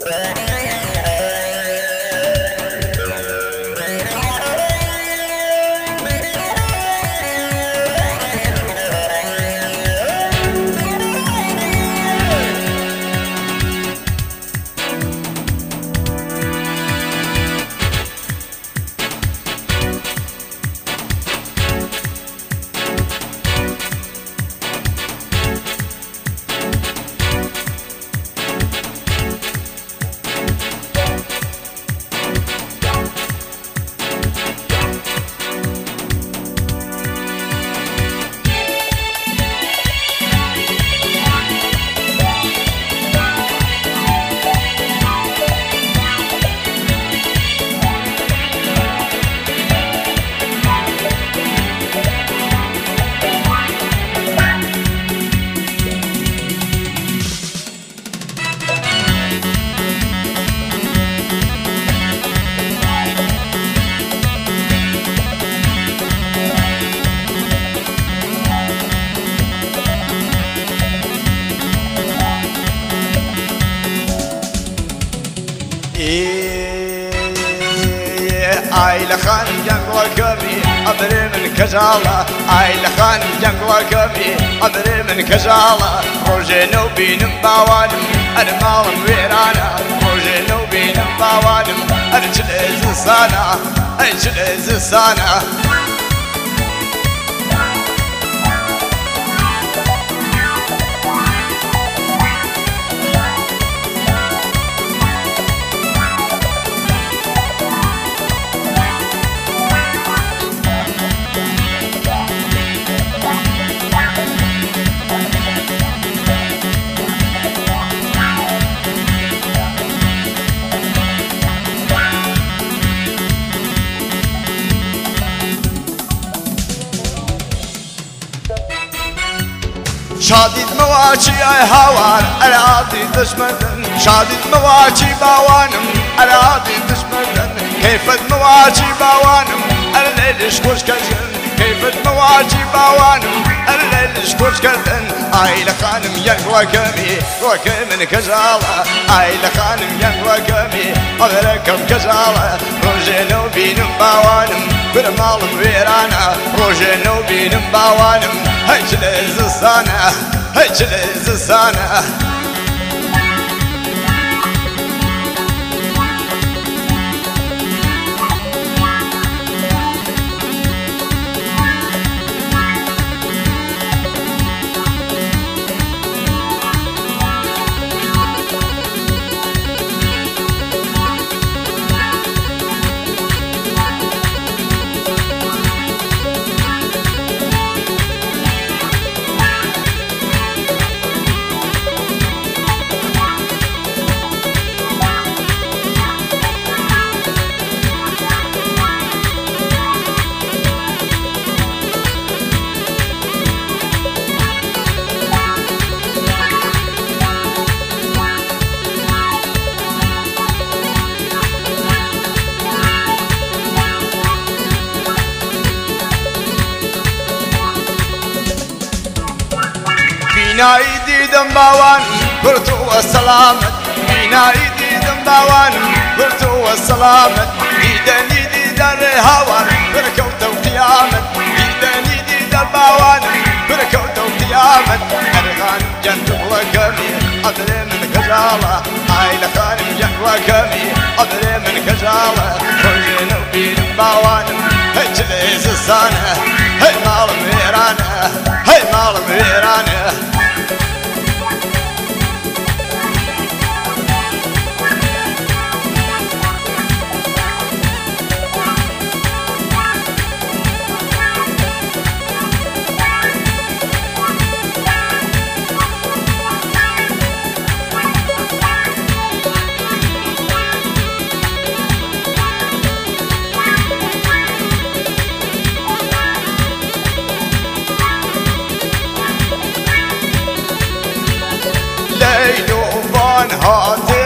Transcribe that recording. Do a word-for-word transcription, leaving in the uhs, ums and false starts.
عائلة خان جنگل کمی ابری من کجالا عائلة خان جنگل کمی ابری من کجالا روزی نو بینم باوانم ارمالم ویرانا روزی نو بینم باوانم ارچلیز سانا ارچلیز سانا شادید مواچی ای هوار ارادی دشمنن شادید مواچی باوانم ارادی دشمنن کیفت مواچی باوانم ارلیلش خوش کردن کیفت مواچی باوانم ارلیلش خوش کردن عائلة خانم ینگ وکمی وکمن کجالا عائلة خانم ینگ وکمی اغرکم کجالا روزی نو بینم باوانم برمالم ویرانا روزی نو بینم باوانم هجلز سانا هجلز سانا بینایی دیدم باوان برتو و سلامت بینایی دیدم باوان برتو و سلامت دیدنی دیدن هوان برکوت و قیامت دیدنی دیدن باوان برکوت و قیامت ارغان جنت وکمی ادری من کجالا عائلة خانم جنت وکمی ادری من کجالا روزی نو بینم باوانم هجلیز سانه هی مالم ویرانه هی مالم ویرانه هاتي